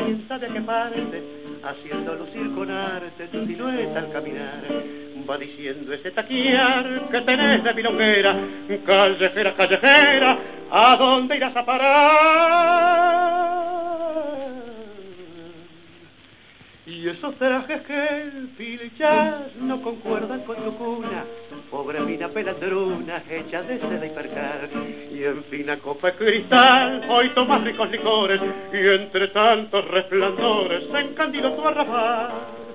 comienza de que parte, haciendo lucir con arte tu silueta al caminar. Va diciendo ese taquiar que tenés de milonguera, callejera, callejera, ¿a dónde irás a parar? Y esos trajes que pilchas no concuerdan con tu cuna, pobre mina pelandruna hecha de seda y percal. Y en fina copa de cristal hoy tomas ricos licores, y entre tantos resplandores se encandiló tu arrabal.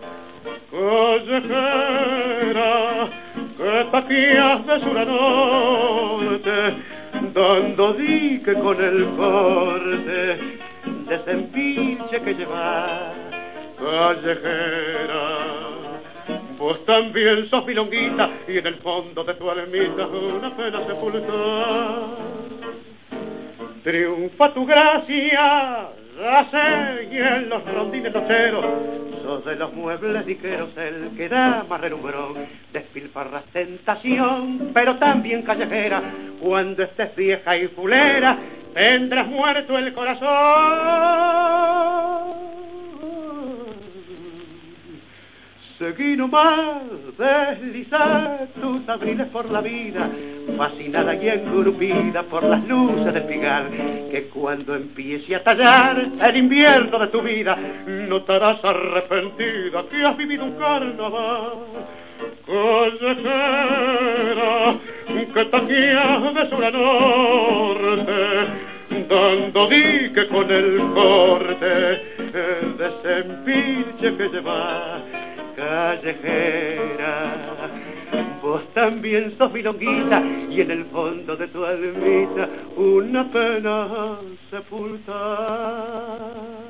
Callejera, que taquías de sur a norte, dando dique con el corte de ese empinche que llevas. Callejera, vos también sos milonguita, y en el fondo de tu almita una pena sepultar. Triunfa tu gracia, ya sé, y en los rondines nocheros sos de los muebles ligeros el que da más relumbrón. Despilfarras tentación, pero también callejera, cuando estés vieja y fulera tendrás muerto el corazón. Seguí nomás, deslizar tus abriles por la vida, fascinada y engrupida por las luces del pigar, que cuando empiece a tallar el invierno de tu vida, notarás arrepentida que has vivido un carnaval. Callejera, que taquías de sur a norte, dando dique con el corte de ese empinche que llevas. Callejera, vos también sos milonguita, y en el fondo de tu almita una pena sepultar.